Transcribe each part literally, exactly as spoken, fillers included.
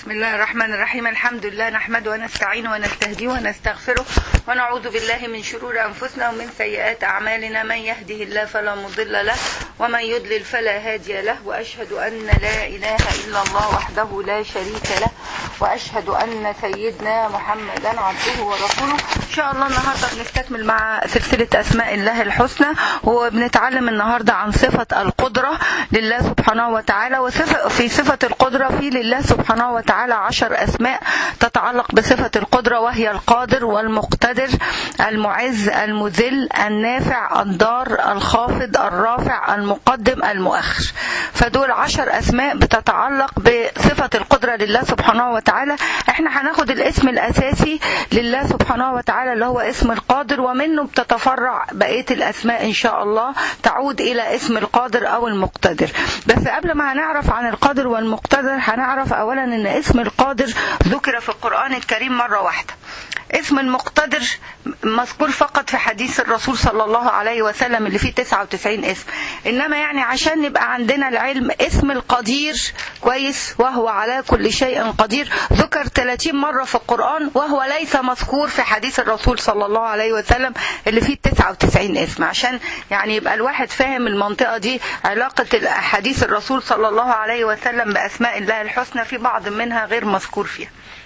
بسم الله الرحمن الرحيم. الحمد لله نحمده ونستعينه ونستهديه ونستغفره ونعوذ بالله من شرور أنفسنا ومن سيئات أعمالنا. من يهده الله فلا مضل له ومن يضلل فلا هادي له، وأشهد أن لا إله إلا الله وحده لا شريك له، وأشهد أن سيدنا محمدا عبده ورسوله. إن شاء الله النهاردة بنستكمل مع سلسلة أسماء الله الحسنى، وبنتعلم النهاردة عن صفة القدرة لله سبحانه وتعالى. وفي صفة القدرة في لله سبحانه وتعالى عشر أسماء تتعلق بصفة القدرة، وهي القادر والمقتدر، المعز، المذل، النافع، الضار، الخافض، الرافع، المقدم، المؤخر. فدول عشر أسماء بتتعلق بصفة القدرة لله سبحانه وتعالى. احنا هناخد الاسم الأساسي لله سبحانه وتعالى اللي هو اسم القادر، ومنه بتتفرع بقية الأسماء إن شاء الله تعود إلى اسم القادر أو المقتدر. بس قبل ما هنعرف عن القادر والمقتدر هنعرف أولا أن اسم القادر ذكر في القرآن الكريم مرة واحدة. اسم المقتدر مذكور فقط في حديث الرسول صلى الله عليه وسلم اللي فيه تسعة وتسعين اسم. إنما يعني عشان نبقى عندنا العلم، اسم القدير كويس وهو على كل شيء قدير ذكر ثلاثين مرة في القرآن، وهو ليس مذكور في حديث الرسول صلى الله عليه وسلم اللي فيه تسعة وتسعين اسم. عشان يعني يبقى الواحد فاهم المنطقة دي، علاقة حديث الرسول صلى الله عليه وسلم بأسماء الله الحسنى، في بعض منها غير مذكور فيها.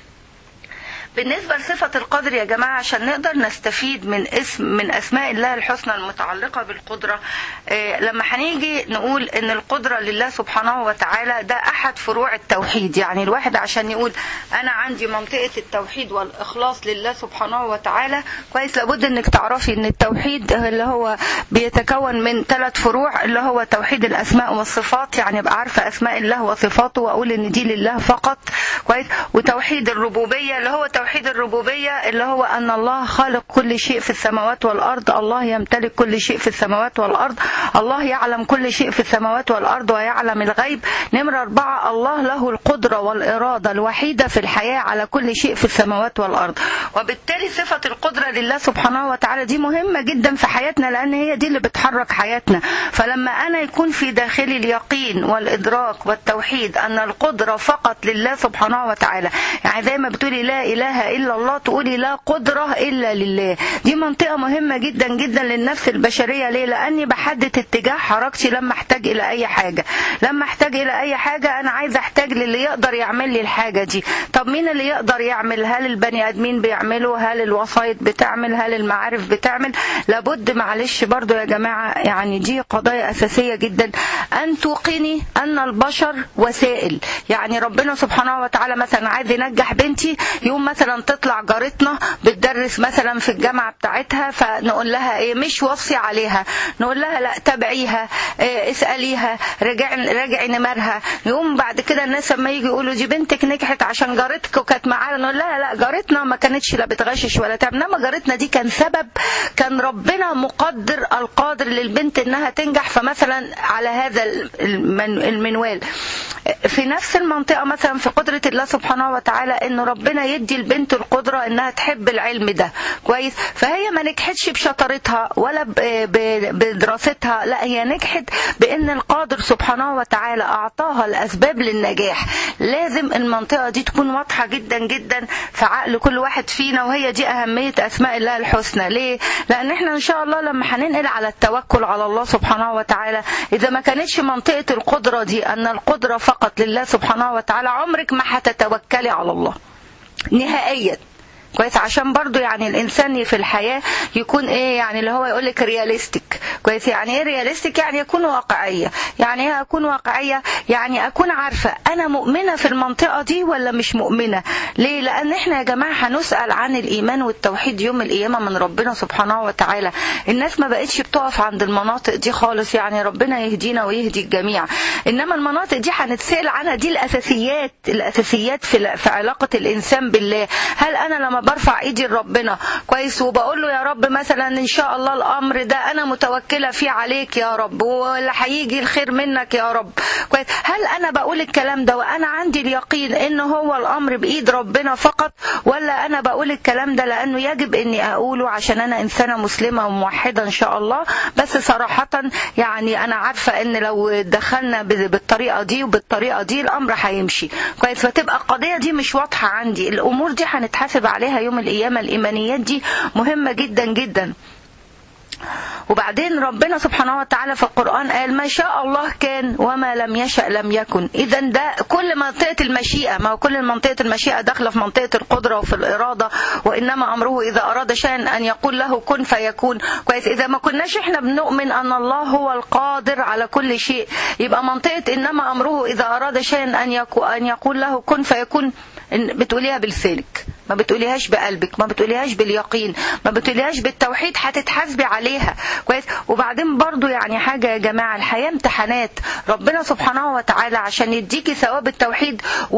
بالنسبة لصفة القدر يا جماعة، عشان نقدر نستفيد من اسم من أسماء الله الحسنى المتعلقة بالقدرة، إيه لما هنيجي نقول إن القدرة لله سبحانه وتعالى ده أحد فروع التوحيد. يعني الواحد عشان يقول أنا عندي منطقة التوحيد والإخلاص لله سبحانه وتعالى كويس، لابد إنك تعرفي إن التوحيد اللي هو بيتكون من ثلاث فروع، اللي هو توحيد الأسماء والصفات، يعني أبقى عارفة أسماء الله وصفاته وأقول إن دي لله فقط كويس. وتوحيد الربوبية اللي هو توحيد الربوبية اللي هو أن الله خالق كل شيء في السماوات والأرض، الله يمتلك كل شيء في السماوات والأرض، الله يعلم كل شيء في السماوات والأرض ويعلم الغيب. نمرة أربعة، الله له القدرة والإرادة الوحيدة في الحياة على كل شيء في السماوات والأرض. وبالتالي صفة القدرة لله سبحانه وتعالى دي مهمة جدا في حياتنا، لأن هي دي اللي بتحرك حياتنا. فلما أنا يكون في داخلي اليقين والإدراك والتوحيد أن القدرة فقط لله سبحانه وتعالى، يعني زي ما بتقولي لا إله إلا الله تقولي لا قدرة إلا لله، دي منطقة مهمة جدا جدا للنفس البشرية. ليه؟ لأني بحدد اتجاه حركتي لما احتاج إلى أي حاجة. لما احتاج إلى أي حاجة أنا عايزة احتاج للي يقدر يعمل لي الحاجة دي. طب مين اللي يقدر يعمل؟ هل البني آدمين بيعملوا؟ هل الوسائط بتعمل؟ هل المعارف بتعمل؟ لابد معلش برضو يا جماعة، يعني دي قضايا أساسية جدا، أن توقني أن البشر وسائل. يعني ربنا سبحانه وتعالى مثلا عايز ينجح بنتي، يوم مثلا تطلع جارتنا بتدرس مثلا في الجامعة بتاعتها، فنقول لها ايه؟ مش وصي عليها، نقول لها لا تابعيها، إيه اسأليها، راجعي راجعي نمرها. يوم بعد كده الناس لما يجي يقولوا دي بنتك نجحت عشان جارتك وكانت معاها، نقول لها لا جارتنا ما كانتش لا بتغشش ولا تعمل، انما جارتنا دي كان سبب، كان ربنا مقدر القادر للبنت انها تنجح، فمثلا على هذا المنوال. في نفس المنطقة مثلا في قدرة الله سبحانه وتعالى ان ربنا يدي البنت القدرة انها تحب العلم ده كويس، فهي ما نجحتش بشطارتها ولا بدراستها، لا هي نجحت بان القادر سبحانه وتعالى اعطاها الاسباب للنجاح. لازم المنطقة دي تكون واضحة جدا جدا في عقل كل واحد فينا، وهي دي اهمية اسماء الله الحسنى. ليه؟ لان احنا ان شاء الله لما هننقل على التوكل على الله سبحانه وتعالى، اذا ما كانتش منطقة القدرة دي ان القدرة فقط لله سبحانه وتعالى، عمرك ما هتتوكلي على الله نهائيا كويس. عشان برضو يعني الانسان في الحياة يكون ايه، يعني اللي هو يقولك رياليستيك كويس. يعني ايه رياليستيك؟ يعني يكون واقعية. يعني ايه اكون واقعية؟ يعني اكون عارفة انا مؤمنة في المنطقة دي ولا مش مؤمنة. ليه؟ لان احنا يا جماعة هنسأل عن الايمان والتوحيد يوم القيامة من ربنا سبحانه وتعالى. الناس ما بقتش بتقف عند المناطق دي خالص، يعني ربنا يهدينا ويهدي الجميع. انما المناطق دي هنتسأل عنها، دي الاساسيات الاساسيات في في علاقة الانسان بالله. هل انا لما برفع ايدي لربنا كويس، وبقول له يا رب مثلا ان شاء الله الامر ده انا متوكله فيه عليك يا رب، واللي هيجي الخير منك يا رب كويس، هل انا بقول الكلام ده وانا عندي اليقين ان هو الامر بايد ربنا فقط، ولا انا بقول الكلام ده لانه يجب اني اقوله عشان انا انسانه مسلمه وموحده ان شاء الله؟ بس صراحه يعني انا عارفه ان لو دخلنا بالطريقه دي وبالطريقه دي الامر هيمشي كويس، فتبقى القضيه دي مش واضحه عندي. الامور دي هنتحاسب عليها يوم القيامه، الايمانيات دي مهمه جدا جدا. وبعدين ربنا سبحانه وتعالى في القرآن قال ما شاء الله كان وما لم يشأ لم يكن. إذا ده كل منطقة المشيئة، ما هو كل منطقة المشيئة داخلة في منطقة القدرة وفي الإرادة، وإنما أمره إذا أراد شيئا أن يقول له كن فيكون كويس. إذا ما كناش إحنا بنؤمن أن الله هو القادر على كل شيء، يبقى منطقة إنما أمره إذا أراد شيئا أن يقول له كن فيكون بتقوليها بلسانك، ما بتقوليهاش بقلبك، ما بتقوليهاش باليقين، ما بتقوليهاش بالتوحيد، هتتحاسبي عليها كويس. وبعدين برضو يعني حاجة يا جماعة، الحياة امتحانات. ربنا سبحانه وتعالى عشان يديكي ثواب التوحيد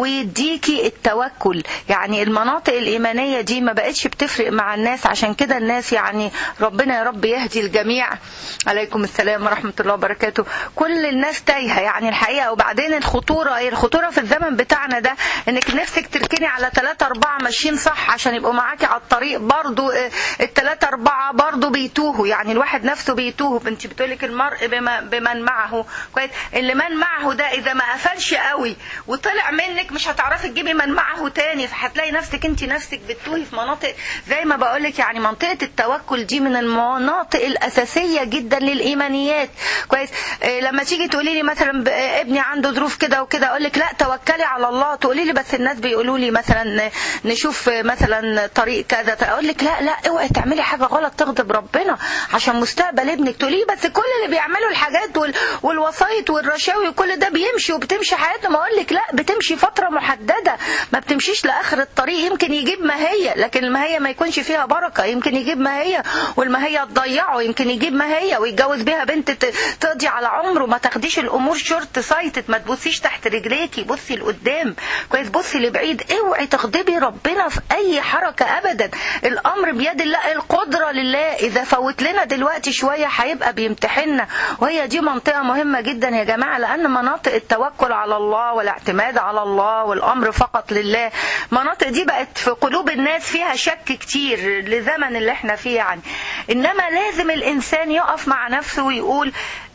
ويديكي التوكل، يعني المناطق الإيمانية دي ما بقتش بتفرق مع الناس. عشان كده الناس يعني ربنا يا رب يهدي الجميع. عليكم السلام ورحمة الله وبركاته. كل الناس تايهة يعني الحقيقة. وبعدين الخطورة الخطورة في الزمن بتاعنا ده انك نفسك تركني على ثلاثة أربعة ماشيين صح عشان يبقوا معاكي على الطريق، برضو الثلاثة أربعة برضو بيتوهوا، يعني الواحد نفسه بيتوه. انت بتقولك المرء بما بمن معه كويس، اللي من معه ده إذا ما قفلش قوي وطلع منك مش هتعرفي تجيبي من معه تاني، فهتلاقي نفسك انت نفسك بتتوهي في مناطق زي ما بقولك. يعني منطقة التوكل دي من المناطق الأساسية جدا للإيمانيات كويس. إيه لما تيجي تقولي لي مثلا ابني عنده ظروف كده وكده، اقول لك لا توكلي على الله. تقولي لي بس الناس بيقولوا لي مثلا نشوف مثلا طريق كذا، اقول لك لا لا اوعي تعملي حاجه غلط تغضب ربنا عشان مستقبل ابنك. تقولي بس كل اللي بيعملوا الحاجات وال... والوسايط والرشاوي وكل ده بيمشي وبتمشي حياتنا. ما اقول لك لا، بتمشي فتره محدده، ما بتمشيش لاخر الطريق. يمكن يجيب ماهيه لكن الماهيه ما يكونش فيها بركه، يمكن يجيب ماهيه والماهيه تضيعه، يمكن يجيب ماهيه ويتجوز بيها بنت تقضي على عمره. ما تاخديش الامور شورت سايتد، ما تبصيش تحت رجليكي، بصي لقدام كويس، بصي لبعيد. اوعي تغضبي ربنا في اي حركه ابدا. الامر بيد الله، القدره لله. اذا فوت لنا دلوقتي شويه هيبقى بيمتحننا. وهي دي منطقه مهمه جدا يا جماعه، لان مناطق التوكل على الله والاعتماد على الله والامر فقط لله، مناطق دي بقت في قلوب الناس فيها شك كتير لزمن اللي احنا فيه يعني. انما لازم الانسان يقف مع نفسه ويقول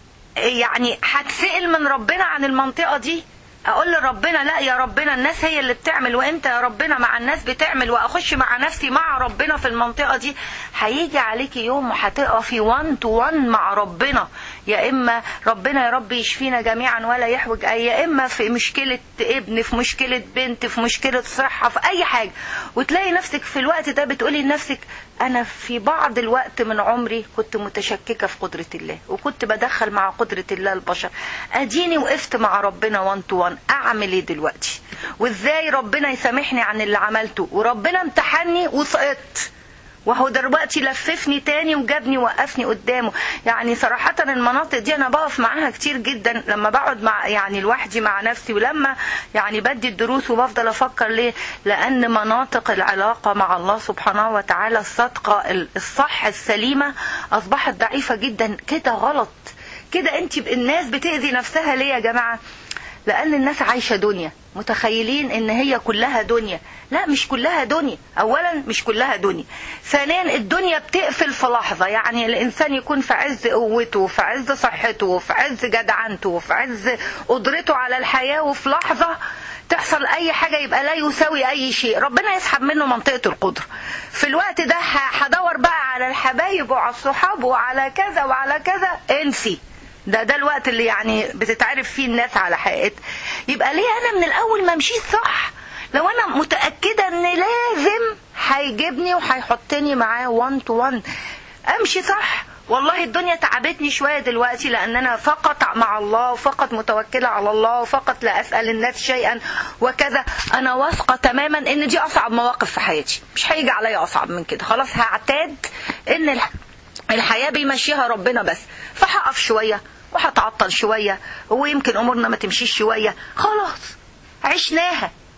يعني هتسأل من ربنا عن المنطقه دي، اقول لربنا لا يا ربنا الناس هي اللي بتعمل وانت يا ربنا مع الناس بتعمل، واخش مع نفسي مع ربنا في المنطقة دي. هيجي عليكي يوم وهتقفي وان تو وان مع ربنا، يا اما ربنا يا رب يشفينا جميعا ولا يحوج اي، يا اما في مشكلة ابن، في مشكلة بنت، في مشكلة صحة، في اي حاجة. وتلاقي نفسك في الوقت ده بتقولي لنفسك انا في بعض الوقت من عمري كنت متشككة في قدرة الله، وكنت بدخل مع قدرة الله البشر. اديني وقفت مع ربنا وان تو وان، اعمل ايه دلوقتي؟ وازاي ربنا يسامحني عن اللي عملته؟ وربنا امتحني وسقطت، وهو دلوقتي لففني تاني وجابني وقفني قدامه. يعني صراحة المناطق دي انا بقف معاها كتير جدا لما بقعد مع يعني لوحدي مع نفسي، ولما يعني بدي الدروس وبفضل افكر ليه، لان مناطق العلاقة مع الله سبحانه وتعالى الصادقة الصح السليمة اصبحت ضعيفة جدا. كده غلط، كده انت الناس بتأذي نفسها ليه يا جماعة؟ لأن الناس عايشة دنيا، متخيلين ان هي كلها دنيا. لا مش كلها دنيا. اولا مش كلها دنيا، ثانيا الدنيا بتقفل في لحظة. يعني الانسان يكون في عز قوته، في عز صحته، في عز جدعنته، في عز قدرته على الحياة، وفي لحظة تحصل اي حاجة يبقى لا يساوي اي شيء، ربنا يسحب منه منطقة القدرة. في الوقت ده هدور بقى على الحبايب وعلى الصحاب وعلى كذا وعلى كذا، انسي. ده ده الوقت اللي يعني بتتعرف فيه الناس على حقيقتها. يبقى ليه انا من الاول ما مشيت صح؟ لو انا متأكدة ان لازم هيجيبني وهيحطني معاه وان تو وان، امشي صح. والله الدنيا تعبتني شوية دلوقتي لان انا فقط مع الله وفقط متوكلة على الله وفقط لا اسأل الناس شيئا وكذا. انا واثقة تماما ان دي اصعب مواقف في حياتي، مش هيجي عليا اصعب من كده. خلاص هعتاد ان الح... الحياة بيمشيها ربنا بس، فهقف شوية وهتعطل شوية ويمكن امورنا ما تمشيش شوية. خلاص عشناها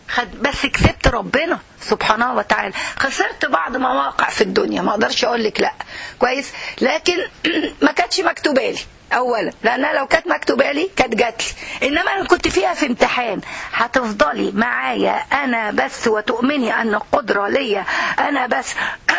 خد بس كسبت ربنا سبحانه وتعالى. خسرت بعض مواقع في الدنيا ما اقدرش اقول لك لا كويس، لكن ما كانتش مكتوبه لي اولا، لانها لو كانت مكتوبه لي كانت جات لي، انما انا كنت فيها في امتحان. هتفضلي معايا انا بس وتؤمني ان القدره ليا انا بس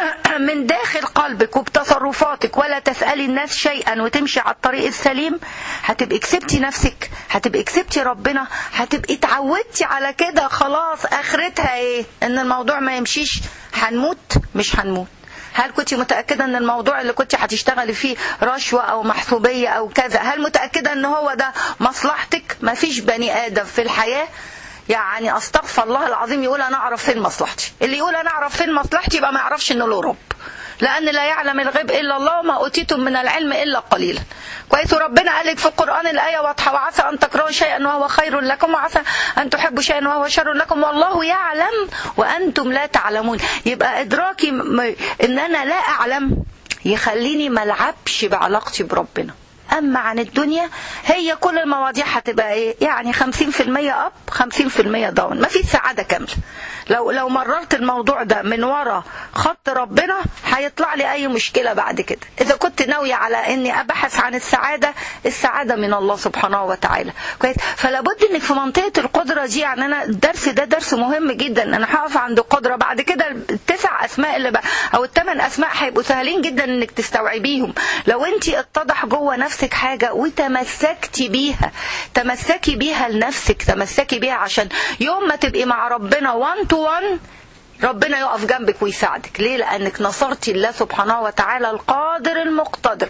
من داخل قلبك وبتصرفاتك، ولا تسالي الناس شيئا وتمشي على الطريق السليم، هتبقي كسبتي نفسك، هتبقي كسبتي ربنا، هتبقي اتعودتي على كده. خلاص اخرتها ايه؟ ان الموضوع ما يمشيش، هنموت مش هنموت. هل كنت متأكدة ان الموضوع اللي كنت هتشتغلي فيه رشوة او محسوبية او كذا، هل متأكدة ان هو ده مصلحتك؟ ما فيش بني ادم في الحياة يعني استغفر الله العظيم يقول انا اعرف فين مصلحتي. اللي يقول انا اعرف فين مصلحتي يبقى ما يعرفش انه له رب، لأن لا يعلم الغيب إلا الله وما أوتيتم من العلم إلا قليلا. كويس. وربنا قال لك في القرآن الآية واضحة: وعسى أن تكرهوا شيئا وهو خير لكم، وعسى أن تحبوا شيئا وهو شر لكم، والله يعلم وأنتم لا تعلمون. يبقى إدراكي إن أنا لا أعلم يخليني ما العبش بعلاقتي بربنا. أما عن الدنيا هي كل المواضيع هتبقى إيه؟ يعني خمسين في المية أب خمسين في المية داون، ما في سعادة كاملة. لو لو مررت الموضوع ده من ورا خط ربنا هيطلع لي أي مشكلة بعد كده. إذا كنت ناوية على إني أبحث عن السعادة، السعادة من الله سبحانه وتعالى. كويس. فلابد إنك في منطقة القدرة دي، يعني أنا الدرس ده درس مهم جدا. أنا هقف عند قدرة، بعد كده التسع أسماء اللي بقى أو الثمان أسماء هيبقوا سهلين جدا إنك تستوعبيهم لو أنت اتضح جوه نفسك حاجة وتمسكتي بيها. تمسكي بيها لنفسك، تمسكي بيها عشان يوم ما تبقي مع ربنا وان تو وان ربنا يقف جنبك ويساعدك. ليه؟ لأنك نصرتي الله سبحانه وتعالى القادر المقتدر.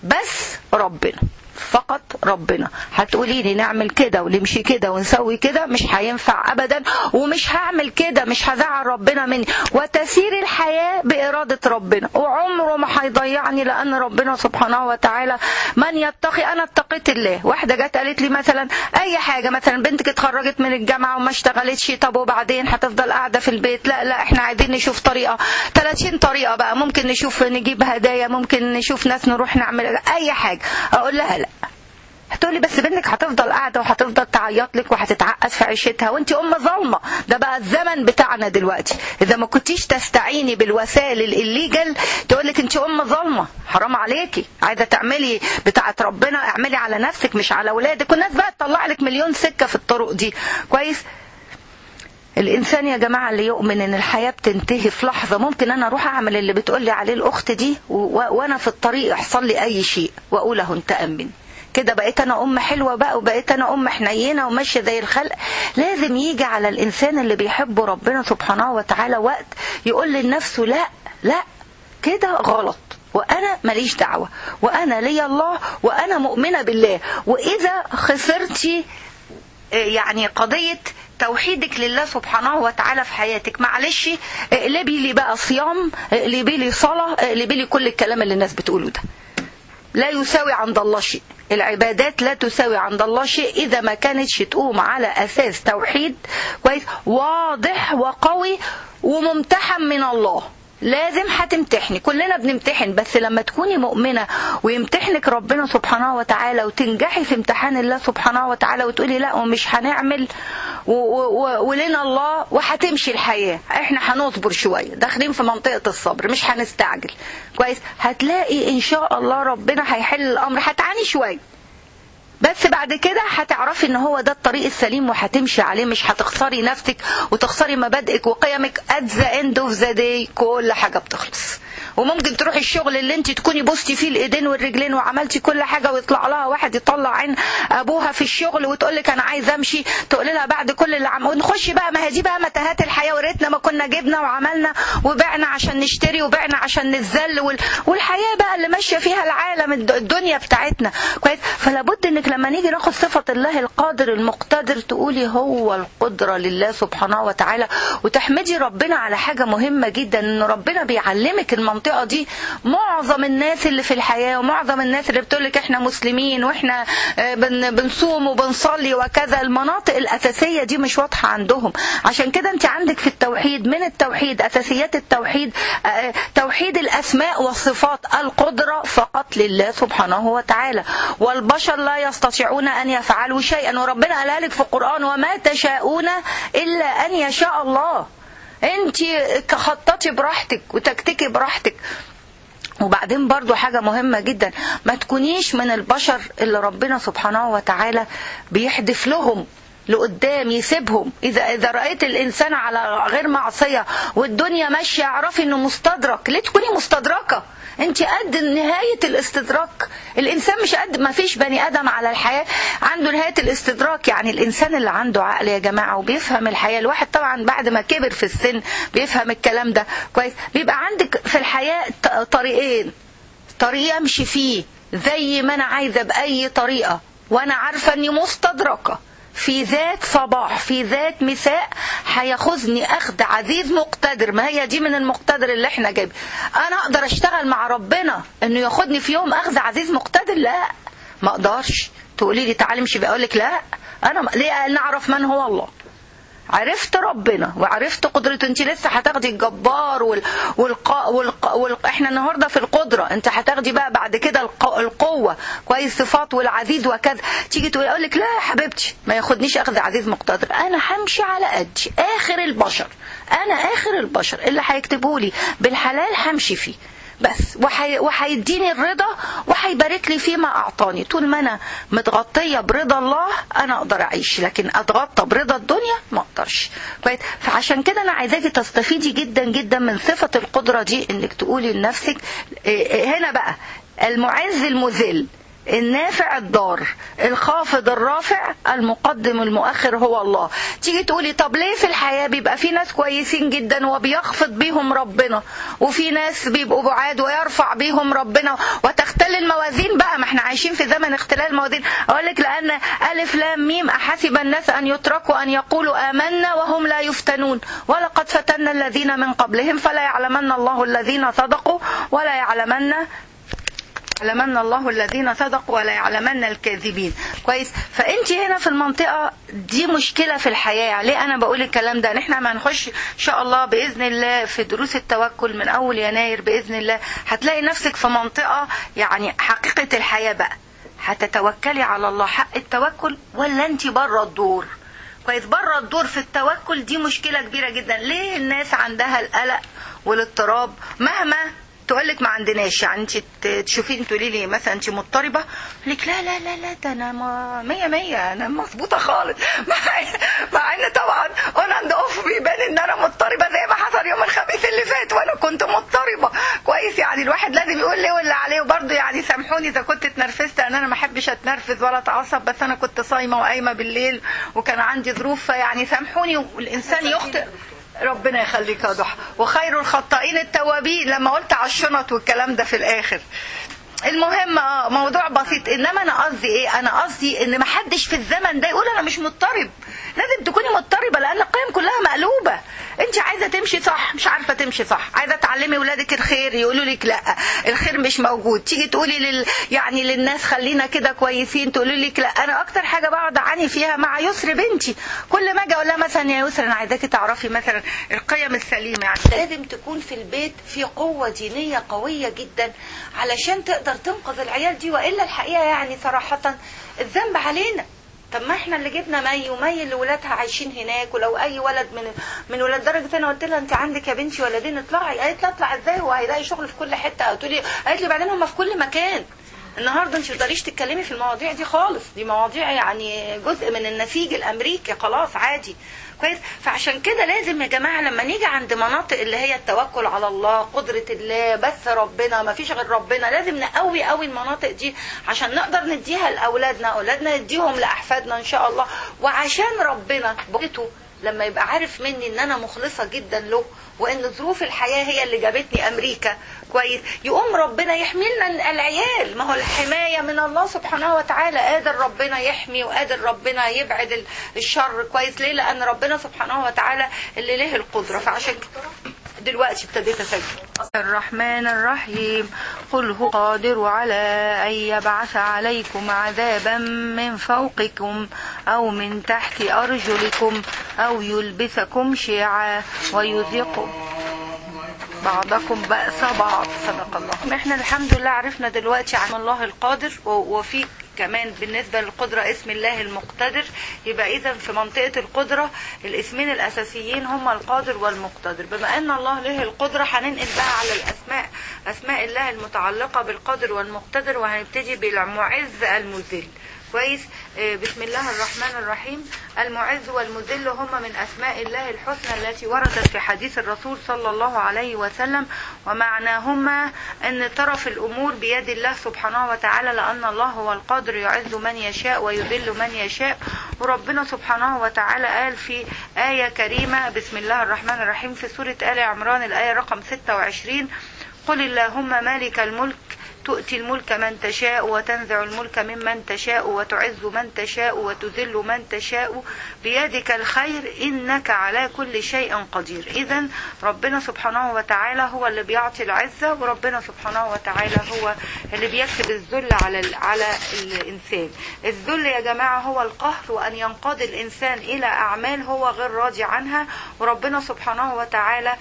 بس ربنا فقط ربنا. هتقولي لي نعمل كده ونمشي كده ونسوي كده، مش هينفع ابدا، ومش هعمل كده، مش هزعل ربنا مني. وتسير الحياة بإرادة ربنا، وعمره ما هيضيعني، لأن ربنا سبحانه وتعالى من يتقي. أنا اتقيت الله. واحدة جت قالت لي مثلا أي حاجة، مثلا بنتك اتخرجت من الجامعة وما اشتغلتش، طب وبعدين هتفضل قاعدة في البيت؟ لا لا، احنا عايزين نشوف طريقة، ثلاثين طريقة بقى، ممكن نشوف نجيب هدايا، ممكن نشوف ناس نروح نعمل أي حاجة. أقول لها لا. هتقولي بس بنتك هتفضل قاعدة وهتفضل تعيط لك وهتتعقد في عيشتها وانت أم ظالمة. ده بقى الزمن بتاعنا دلوقتي. إذا ما كنتيش تستعيني بالوسائل الليجل تقولك انت أم ظالمة، حرام عليكي. عايزة تعملي بتاعة ربنا اعملي على نفسك مش على أولادك. والناس بقى تطلع لك مليون سكة في الطرق دي. كويس. الإنسان يا جماعة اللي يؤمن إن الحياة بتنتهي في لحظة، ممكن أنا أروح أعمل اللي بتقولي عليه الأخت دي وأنا في الطريق يحصل لي أي شيء وأقول له انت أمن كده، بقيت أنا أم حلوة بقى، وبقيت أنا أم حنينة وماشية زي الخلق. لازم يجي على الإنسان اللي بيحب ربنا سبحانه وتعالى وقت يقول لنفسه لا لا كده غلط، وأنا ماليش دعوة، وأنا لي الله، وأنا مؤمنة بالله. وإذا خسرتي يعني قضية توحيدك لله سبحانه وتعالى في حياتك، معلش اقلبي لي بقى صيام، اقلبي لي صلاة، اقلبي لي كل الكلام اللي الناس بتقوله ده. لا يساوي عند الله شيء. العبادات لا تساوي عند الله شيء إذا ما كانتش تقوم على أساس توحيد كويس واضح وقوي وممتحن من الله. لازم هتمتحني، كلنا بنمتحن، بس لما تكوني مؤمنة ويمتحنك ربنا سبحانه وتعالى وتنجحي في امتحان الله سبحانه وتعالى وتقولي لا ومش هنعمل ولنا الله وهتمشي الحياة، احنا هنصبر شوية، داخلين في منطقة الصبر مش هنستعجل. كويس. هتلاقي ان شاء الله ربنا هيحل الامر. هتعاني شوية بس بعد كده هتعرفي ان هو ده الطريق السليم وهتمشي عليه. مش هتخسري نفسك وتخسري مبادئك وقيمك. at the end of the day كل حاجة بتخلص. وممكن تروحي الشغل اللي انت تكوني بوستي فيه الايدين والرجلين وعملتي كل حاجة ويطلع لها واحد يطلع عين ابوها في الشغل وتقولك انا عايز امشي، تقولي لها بعد كل اللي عم ونخش بقى، ما هي دي بقى متاهات الحياة. وريتنا ما كنا جبنا وعملنا وبعنا عشان نشتري وبعنا عشان نتذل وال... والحياة بقى اللي ماشية فيها العالم الدنيا بتاعتنا. كويس. فلا بد انك لما نيجي ناخد صفة الله القادر المقتدر تقولي هو القدرة لله سبحانه وتعالى، وتحمدي ربنا على حاجة مهمة جدا، ان ربنا بيعلمك المنطقة المنطقة دي معظم الناس اللي في الحياة ومعظم الناس اللي بتقولك احنا مسلمين واحنا بن بنصوم وبنصلي وكذا، المناطق الأساسية دي مش واضحة عندهم. عشان كده انت عندك في التوحيد، من التوحيد أساسيات التوحيد توحيد الأسماء والصفات، القدرة فقط لله سبحانه وتعالى، والبشر لا يستطيعون أن يفعلوا شيئا. وربنا قالها لك في القرآن وما تشاءون إلا أن يشاء الله. انت خططي براحتك وتكتكي براحتك. وبعدين برضو حاجة مهمة جدا، ما تكونيش من البشر اللي ربنا سبحانه وتعالى بيحدف لهم لقدام يسيبهم. إذا إذا رأيت الإنسان على غير معصية والدنيا ماشية اعرفي إنه مستدرك. ليه تكوني مستدركة؟ انت قد نهاية الاستدراك. الانسان مش قد، ما فيش بني ادم على الحياة عنده نهاية الاستدراك. يعني الانسان اللي عنده عقل يا جماعة وبيفهم الحياة، الواحد طبعا بعد ما كبر في السن بيفهم الكلام ده كويس، بيبقى عندك في الحياة طريقين، طريق امشي فيه زي ما انا عايزة بأي طريقة وانا عارفة اني مستدركة في ذات صباح في ذات مساء هياخذني اخذ عزيز مقتدر. ما هي دي من المقتدر اللي احنا جايب. انا اقدر اشتغل مع ربنا انه ياخذني في يوم اخذ عزيز مقتدر؟ لا، ما اقدرش. تقولي لي تعالي امشي، بقول لك لا. انا ليه؟ نعرف من هو الله، عرفت ربنا وعرفت قدرته. انت لسه هتاخدي الجبار وال... والق... والق... والق... احنا النهارده في القدره، انت هتاخدي بقى بعد كده الق... القوه كويس، صفات والعزيز وكذا. تيجي تقول اقول لك لا يا حبيبتي ما ياخدنيش اخذ عزيز مقتدر، انا همشي على قدي، اخر البشر، انا اخر البشر اللي هيكتبوا لي بالحلال همشي فيه بس، وحي... وحيديني الرضا وحيبارك لي فيما أعطاني. طول ما أنا متغطية برضا الله أنا أقدر أعيش، لكن أتغطى برضا الدنيا ما أقدرش. فعشان كده أنا عايزاكي تستفيدي جدا جدا من صفة القدرة دي، إنك تقولي لنفسك هنا بقى المعز المذل، النافع الضار، الخافض الرافع، المقدم المؤخر هو الله. تيجي تقولي طب ليه في الحياة بيبقى في ناس كويسين جدا وبيخفض بيهم ربنا، وفي ناس بيبقوا بعاد ويرفع بيهم ربنا، وتختل الموازين بقى؟ ما احنا عايشين في زمن اختلال الموازين. اقول لك لان الف لام ميم احسب الناس ان يتركوا ان يقولوا آمنا وهم لا يفتنون ولقد فتنا الذين من قبلهم فلا يعلمن الله الذين صدقوا ولا يعلمن يعلمن الله الذين صدقوا ولا يعلمن الكاذبين. كويس. فانت هنا في المنطقة دي مشكلة في الحياة. ليه انا بقول الكلام ده؟ نحن ما نخش ان شاء الله باذن الله في دروس التوكل من اول يناير باذن الله، هتلاقي نفسك في منطقة يعني حقيقة الحياة بقى. هتتوكلي على الله حق التوكل ولا انت بره الدور؟ كويس. بره الدور في التوكل دي مشكلة كبيرة جدا. ليه الناس عندها القلق والاضطراب مهما تقولك ما عندناش؟ يعني انت تشوفين تقولي لي مثلا انت مضطربه، لك لا لا لا لا ده انا ما مية مية انا مظبوطه خالص، مع مع ان طبعا اون اند اوف بيبان ان انا مضطربه زي ما حصل يوم الخميس اللي فات وانا كنت مضطربه. كويس. يعني الواحد لازم يقول ليه واللي عليه. وبرضه يعني سامحوني اذا كنت اتنرفزت، ان انا ما احبش اتنرفز ولا اتعصب، بس انا كنت صايمه وقايمه بالليل وكان عندي ظروف، فيعني سامحوني. والانسان يخطئ، ربنا يخليك يا ضحى، وخير الخطائين التوابين، لما قلت على الشنط والكلام ده في الاخر. المهم اه موضوع بسيط. انما انا قصدي ايه؟ انا قصدي ان ما حدش في الزمن ده يقول انا مش مضطرب. لازم تكوني مضطربه، لان القيم كلها مقلوبه. انت عايزه تمشي صح مش عارفه تمشي صح، عايزه تعلمي ولادك الخير يقولوا لك لا الخير مش موجود. تيجي تقولي لل يعني للناس خلينا كده كويسين، تقولوا لك لا. انا اكتر حاجه بقعد اعاني فيها مع يسر بنتي، كل ما اجي اقول لها مثلا يا يسر انا عايزاكي تعرفي مثلا القيم السليمه، يعني لازم تكون في البيت في قوه دينيه قويه جدا علشان تقدر تنقذ العيال دي، والا الحقيقه يعني صراحه الذنب علينا. طب ما احنا اللي جبنا مي ومي اللي ولادها عايشين هناك، ولو اي ولد من من ولاد درجه انا قلت لها انت عندك يا بنتي ولدين اطلعي، قالت لي اطلع ازاي هو هيلاقي شغل في كل حته؟ قلت لي قالت لي بعدين هم في كل مكان. النهارده انت ما تقدريش تتكلمي في المواضيع دي خالص، دي مواضيع يعني جزء من النسيج الامريكي خلاص عادي. كويس. فعشان كده لازم يا جماعه لما نيجي عند مناطق اللي هي التوكل على الله، قدره الله، بس ربنا ما فيش غير ربنا، لازم نقوي قوي المناطق دي عشان نقدر نديها لاولادنا، اولادنا نديهم لاحفادنا ان شاء الله. وعشان ربنا بقيته لما يبقى عارف مني ان انا مخلصه جدا له، وان ظروف الحياه هي اللي جابتني امريكا، كويس، يقوم ربنا يحملنا العيال. ما هو الحمايه من الله سبحانه وتعالى، قادر ربنا يحمي وقادر ربنا يبعد الشر. كويس. ليه؟ لان ربنا سبحانه وتعالى اللي له القدره. فعشان دلوقتي ابتديت اسجل. الرحمن الرحيم. قل هو قادر على ان يبعث عليكم عذابا من فوقكم او من تحت ارجلكم او يلبسكم شيعا ويذيق بعضكم بأس بعض. صدق الله. احنا الحمد لله عرفنا دلوقتي عن الله القادر، وفي كمان بالنسبة للقدرة اسم الله المقتدر. يبقى إذا في منطقة القدرة الاسمين الأساسيين هما القادر والمقتدر. بما أن الله له القدرة هننقل بقى على الأسماء، أسماء الله المتعلقة بالقادر والمقتدر، وهنبتدي بالمعز المذل. كويس. بسم الله الرحمن الرحيم. المعز والمذل هما من أسماء الله الحسنى التي وردت في حديث الرسول صلى الله عليه وسلم، ومعناهما أن طرف الأمور بيد الله سبحانه وتعالى، لأن الله هو القادر يعز من يشاء ويذل من يشاء. وربنا سبحانه وتعالى قال في آية كريمة بسم الله الرحمن الرحيم في سورة آل عمران الآية رقم ستة وعشرين: قل اللهم مالك الملك تؤتي الملك من تشاء وتنزع الملك ممن تشاء وتعز من تشاء وتذل من تشاء بيدك الخير إنك على كل شيء قدير. إذن ربنا سبحانه وتعالى هو اللي بيعطي العزة، وربنا سبحانه وتعالى هو اللي بيكتب الذل على على الإنسان. الذل يا جماعة هو القهر، وأن ينقاد الإنسان إلى أعمال هو غير راضي عنها. وربنا سبحانه وتعالى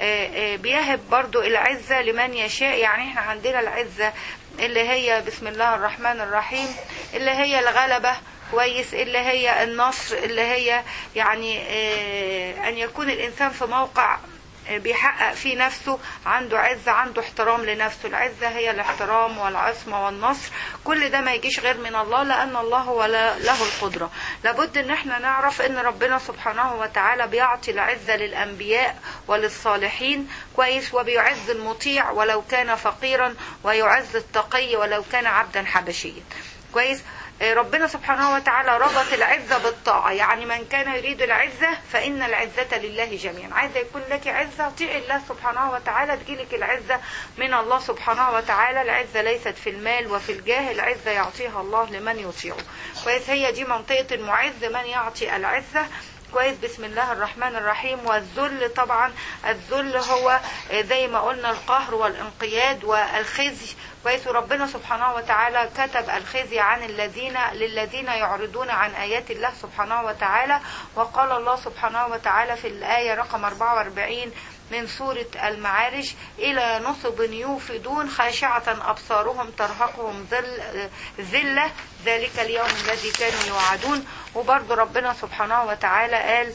بيهب برضو العزة لمن يشاء. يعني احنا عندنا العزة اللي هي بسم الله الرحمن الرحيم اللي هي الغلبة، كويس، اللي هي النصر، اللي هي يعني اه أن يكون الإنسان في موقع بيحقق في نفسه عنده عزة، عنده احترام لنفسه. العزة هي الاحترام والعصمة والنصر. كل ده ما يجيش غير من الله، لأن الله هو له القدرة. لابد ان احنا نعرف ان ربنا سبحانه وتعالى بيعطي العزة للأنبياء وللصالحين، كويس، وبيعز المطيع ولو كان فقيرا، ويعز التقي ولو كان عبدا حبشيا. كويس. ربنا سبحانه وتعالى ربط العزة بالطاعة. يعني من كان يريد العزة فإن العزة لله جميعا. عايزة يكون لك عزة اطيعي الله سبحانه وتعالى تجيلك العزة من الله سبحانه وتعالى. العزة ليست في المال وفي الجاه، العزة يعطيها الله لمن يطيعه. كويس. هي دي منطقة المعز، من يعطي العزة. كويس. بسم الله الرحمن الرحيم. والذل طبعا الذل هو زي ما قلنا القهر والانقياد والخزي. كويس. وربنا سبحانه وتعالى كتب الخزي عن الذين للذين يعرضون عن آيات الله سبحانه وتعالى. وقال الله سبحانه وتعالى في الآية رقم أربعة وأربعين من سورة المعارج: إلى نصب يوفدون خاشعة أبصارهم ترهقهم ذلة ذلك اليوم الذي كانوا يوعدون. وبرضو ربنا سبحانه وتعالى قال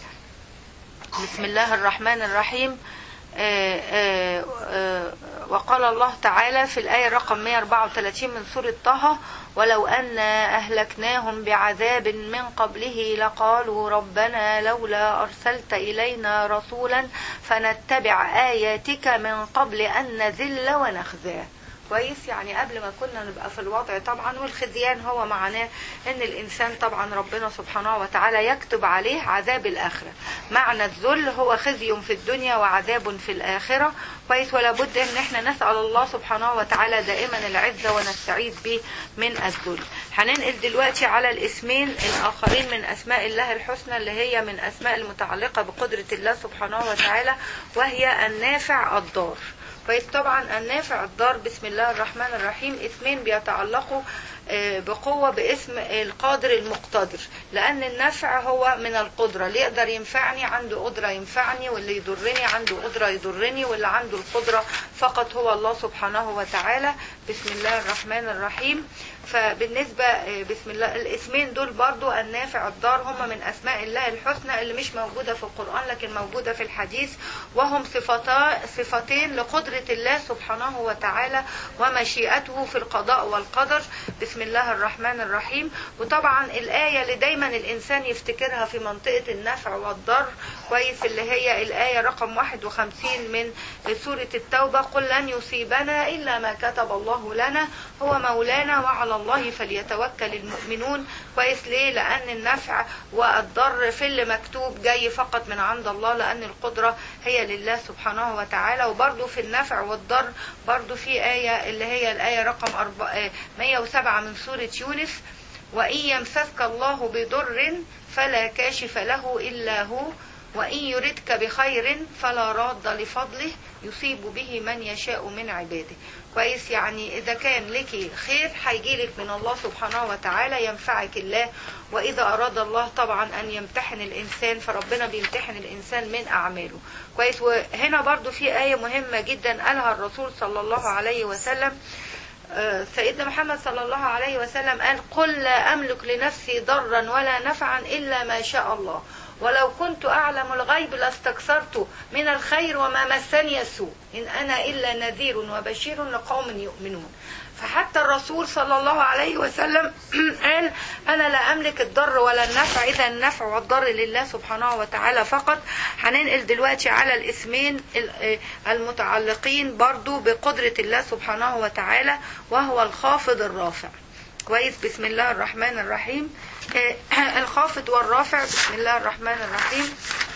بسم الله الرحمن الرحيم آآ آآ آآ وقال الله تعالى في الآية رقم مئة وأربعة وثلاثين من سورة طه: ولو أن أهلكناهم بعذاب من قبله لقالوا ربنا لولا أرسلت إلينا رسولا فنتبع آياتك من قبل أن نذل ونخزى. كويس. يعني قبل ما كنا نبقى في الوضع طبعا. والخزيان هو معناه ان الانسان طبعا ربنا سبحانه وتعالى يكتب عليه عذاب الاخرة. معنى الذل هو خزي في الدنيا وعذاب في الاخرة. كويس. ولا بد ان احنا نسأل الله سبحانه وتعالى دائما العزة ونستعيذ به من الذل. هننقل دلوقتي على الاسمين الاخرين من اسماء الله الحسنى اللي هي من اسماء المتعلقة بقدرة الله سبحانه وتعالى، وهي النافع الضار. كويس. طبعا النافع الضار بسم الله الرحمن الرحيم اسمين بيتعلقوا بقوة باسم القادر المقتدر، لأن النفع هو من القدرة. اللي يقدر ينفعني عنده قدرة ينفعني، واللي يضرني عنده قدرة يضرني، واللي عنده القدرة فقط هو الله سبحانه وتعالى. بسم الله الرحمن الرحيم. فبالنسبة بسم الله الاسمين دول برضو النافع الضار هم من أسماء الله الحسنى اللي مش موجودة في القرآن لكن موجودة في الحديث، وهم صفتين لقدرة الله سبحانه وتعالى ومشيئته في القضاء والقدر. بسم الله الرحمن الرحيم. وطبعا الآية اللي دايما الإنسان يفتكرها في منطقة النفع والضر، كويس، اللي هي الآية رقم واحد وخمسين من سورة التوبة: قل لن يصيبنا إلا ما كتب الله لنا هو مولانا وعلى الله فليتوكل المؤمنون. كويس. ليه؟ لأن النفع والضر في اللي مكتوب جاي فقط من عند الله، لأن القدرة هي لله سبحانه وتعالى. وبرضو في النفع والضر برضو في آية اللي هي الآية رقم مئة وسبعة من سورة يونس: وإن يمسسك الله بضر فلا كاشف له إلا هو وإن يردك بخير فلا راد لفضله يصيب به من يشاء من عباده. كويس، يعني إذا كان لك خير هيجيلك من الله سبحانه وتعالى، ينفعك الله. وإذا أراد الله طبعا أن يمتحن الإنسان فربنا بيمتحن الإنسان من أعماله. كويس. وهنا برضو في آية مهمة جدا قالها الرسول صلى الله عليه وسلم. سيدنا محمد صلى الله عليه وسلم قال: قل لا أملك لنفسي ضرا ولا نفعا إلا ما شاء الله، ولو كنت أعلم الغيب لاستكثرت من الخير وما مسني السوء، إن أنا إلا نذير وبشير لقوم يؤمنون. فحتى الرسول صلى الله عليه وسلم قال: أنا لا أملك الضر ولا النفع، إذا النفع والضر لله سبحانه وتعالى فقط. هننقل دلوقتي على الاسمين المتعلقين برضو بقدرة الله سبحانه وتعالى، وهو الخافض الرافع. كويس. بسم الله الرحمن الرحيم. الخافض والرافع بسم الله الرحمن الرحيم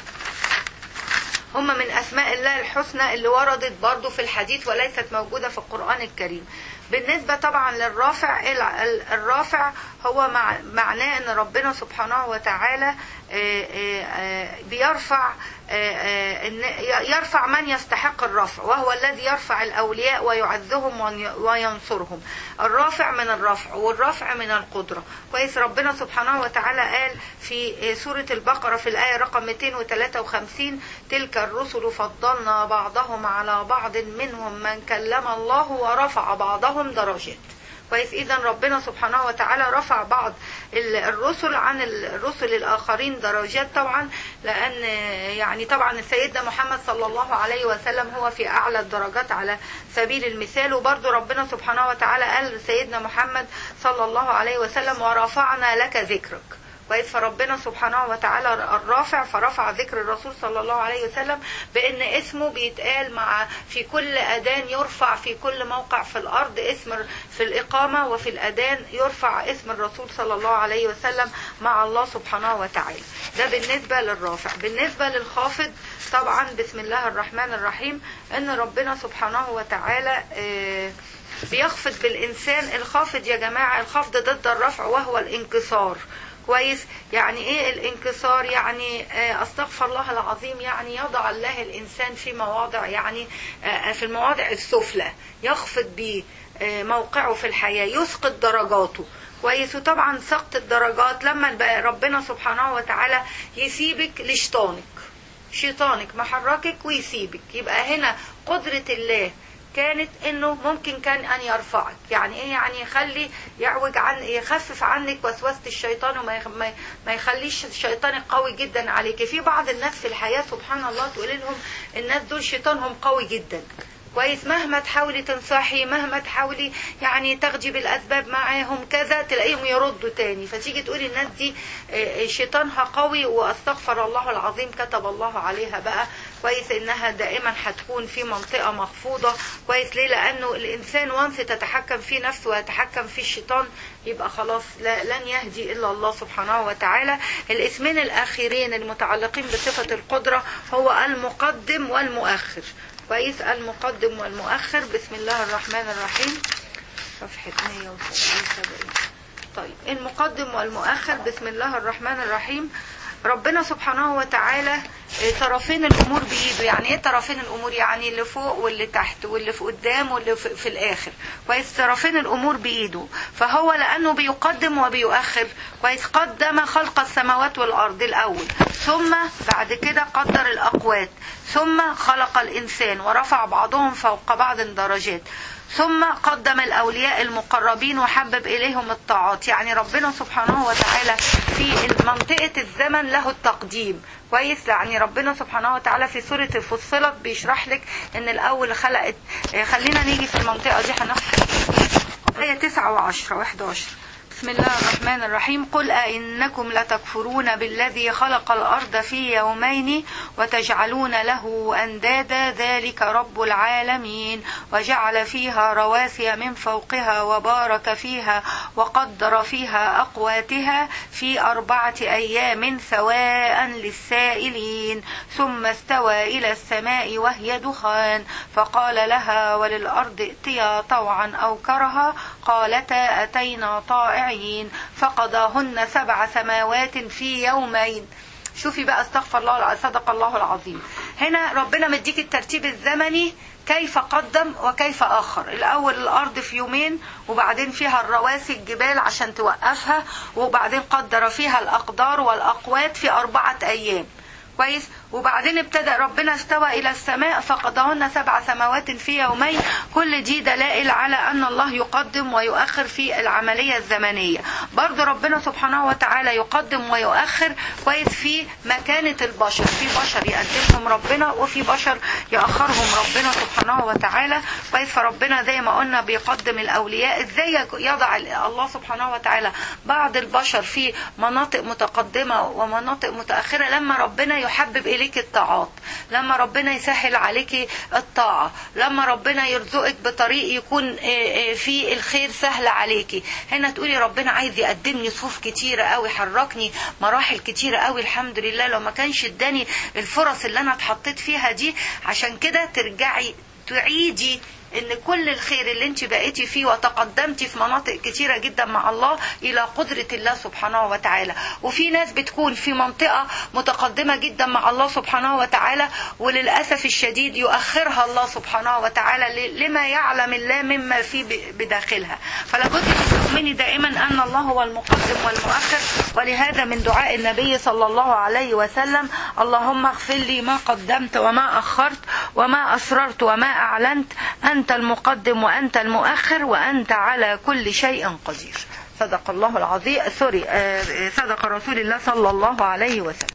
هم من أسماء الله الحسنى اللي وردت برضو في الحديث وليست موجودة في القرآن الكريم. بالنسبة طبعا للرافع، الرافع هو معناه أن ربنا سبحانه وتعالى بيرفع يرفع من يستحق الرفع، وهو الذي يرفع الأولياء ويعزهم وينصرهم. الرافع من الرفع، والرفع من القدرة. كويس. ربنا سبحانه وتعالى قال في سورة البقرة في الآية رقم مئتين وثلاثة وخمسين: تلك الرسل فضلنا بعضهم على بعض منهم من كلم الله ورفع بعضهم درجات. كويس. إذا ربنا سبحانه وتعالى رفع بعض الرسل عن الرسل الآخرين درجات طبعا، لأن يعني طبعا سيدنا محمد صلى الله عليه وسلم هو في أعلى الدرجات على سبيل المثال. وبرضو ربنا سبحانه وتعالى قال لسيدنا محمد صلى الله عليه وسلم: ورفعنا لك ذكرك. كويس. فربنا سبحانه وتعالى الرافع، فرفع ذكر الرسول صلى الله عليه وسلم بأن اسمه بيتقال مع في كل أذان، يرفع في كل موقع في الأرض اسم في الإقامة وفي الأذان يرفع اسم الرسول صلى الله عليه وسلم مع الله سبحانه وتعالى. ده بالنسبة للرافع. بالنسبة للخافض طبعا بسم الله الرحمن الرحيم أن ربنا سبحانه وتعالى بيخفض بالإنسان. الخافض يا جماعة، الخفض ضد الرفع وهو الانكسار. كويس. يعني ايه الانكسار؟ يعني استغفر الله العظيم، يعني يضع الله الانسان في مواضع، يعني في المواضع السفلى، يخفض به موقعه في الحياة، يسقط درجاته. كويس. وطبعا سقط الدرجات لما ربنا سبحانه وتعالى يسيبك لشيطانك، شيطانك محركك ويسيبك، يبقى هنا قدرة الله كانت انه ممكن كان ان يرفعك. يعني ايه؟ يعني يخلي يعوج عن يخفف عنك وسوسة الشيطان، وما ما يخليش الشيطان قوي جدا عليك. في بعض الناس في الحياة سبحان الله تقول لهم الناس دول شيطانهم قوي جدا. كويس. مهما تحاولي تنصحي، مهما تحاولي يعني تاخدي بالاسباب معاهم كذا، تلاقيهم يردوا تاني. فتيجي تقولي الناس دي شيطانها قوي، واستغفر الله العظيم كتب الله عليها بقى. كويس. انها دائما هتكون في منطقة مخفوضة. كويس. ليه؟ لانه الانسان وانس تتحكم في نفسه ويتحكم في الشيطان، يبقى خلاص لن يهدي الا الله سبحانه وتعالى. الاسمين الاخيرين المتعلقين بصفة القدرة هو المقدم والمؤخر. كويس. المقدم والمؤخر بسم الله الرحمن الرحيم صفحة مئة وسبعين. طيب، المقدم والمؤخر بسم الله الرحمن الرحيم. ربنا سبحانه وتعالى طرفين الامور بايده. يعني ايه طرفين الامور؟ يعني اللي فوق واللي تحت، واللي في قدام واللي في, في الاخر. كويس. طرفين الامور بايده. فهو لانه بيقدم وبيؤخر. كويس. قدم خلق السماوات والارض الاول، ثم بعد كده قدر الاقوات، ثم خلق الانسان ورفع بعضهم فوق بعض درجات، ثم قدم الأولياء المقربين وحبب إليهم الطاعات. يعني ربنا سبحانه وتعالى في منطقة الزمن له التقديم. كويس. يعني ربنا سبحانه وتعالى في سورة الفصلت بيشرح لك ان الأول خلقت. خلينا نيجي في المنطقة دي، هنفتح آية تسعة وعشرة واحد وعشرة. بسم الله الرحمن الرحيم. قل أئنكم لتكفرون بالذي خلق الأرض في يومين وتجعلون له أندادا ذلك رب العالمين وجعل فيها رواسي من فوقها وبارك فيها وقدر فيها أقواتها في أربعة أيام سواء للسائلين ثم استوى إلى السماء وهي دخان فقال لها وللأرض ائتيا طوعا أو كرها قالتا أتينا طائعين فقضاهن سبع سماوات في يومين. شوفي بقى، استغفر الله، صدق الله العظيم. هنا ربنا مديك الترتيب الزمني كيف قدم وكيف أخر. الأول الأرض في يومين، وبعدين فيها الرواسي الجبال عشان توقفها، وبعدين قدر فيها الأقدار والأقوات في أربعة أيام. كويس. وبعدين ابتدى ربنا استوى إلى السماء فقضاهن سبع سماوات في يومين. كل دي دلائل على أن الله يقدم ويؤخر في العملية الزمنية. برضو ربنا سبحانه وتعالى يقدم ويؤخر كويس في مكانة البشر. في بشر يقدمهم ربنا وفي بشر يأخرهم ربنا سبحانه وتعالى كويس. فربنا زي ما قلنا بيقدم الأولياء. ازاي يضع الله سبحانه وتعالى بعض البشر في مناطق متقدمة ومناطق متأخرة؟ لما ربنا يحبب إليك الطاعات، لما ربنا يسهل عليك الطاعة، لما ربنا يرزقك بطريق يكون في الخير سهل عليك. هنا تقولي ربنا عايز يقدمني صفوف كتيرة قوي، حركني مراحل كتيرة قوي، الحمد لله لو ما كانش اداني الفرص اللي انا اتحطيت فيها دي. عشان كده ترجعي تعيدي ان كل الخير اللي انت بقيتي فيه وتقدمتي في مناطق كتيرة جدا مع الله الى قدرة الله سبحانه وتعالى. وفي ناس بتكون في منطقة متقدمة جدا مع الله سبحانه وتعالى، وللأسف الشديد يؤخرها الله سبحانه وتعالى لما يعلم الله مما في بداخلها. فلا بد ان تؤمني دائما ان الله هو المقدم والمؤخر. ولهذا من دعاء النبي صلى الله عليه وسلم: اللهم اغفر لي ما قدمت وما أخرت وما أسررت وما أعلنت، أنت المقدم وأنت المؤخر وأنت على كل شيء قدير. صدق الله العظيم. سوري، صدق رسول الله صلى الله عليه وسلم.